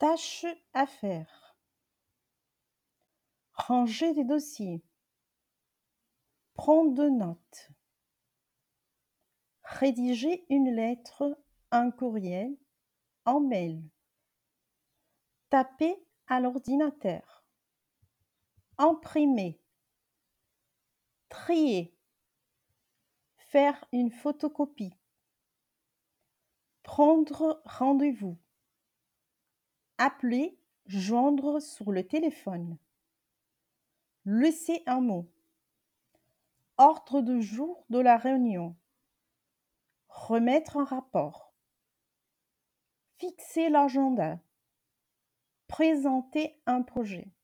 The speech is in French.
Tâches à faire. Ranger des dossiers. Prendre de notes. Rédiger une lettre, un courriel, en mail. Taper à l'ordinateur. Imprimer. Trier. Faire une photocopie. Prendre rendez-vous. Appeler, joindre sur le téléphone. Laisser un mot. Ordre du jour de la réunion. Remettre un rapport. Fixer l'agenda. Présenter un projet.